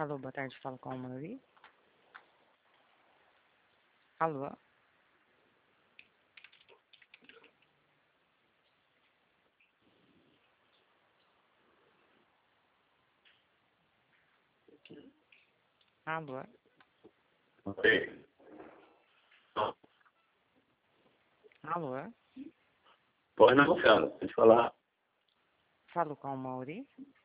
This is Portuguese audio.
Alô, boa tarde, falo com a Mauri. Alô? Alô? Oi. Alô? Pois não, cara. Pode falar. Falo com a Mauri.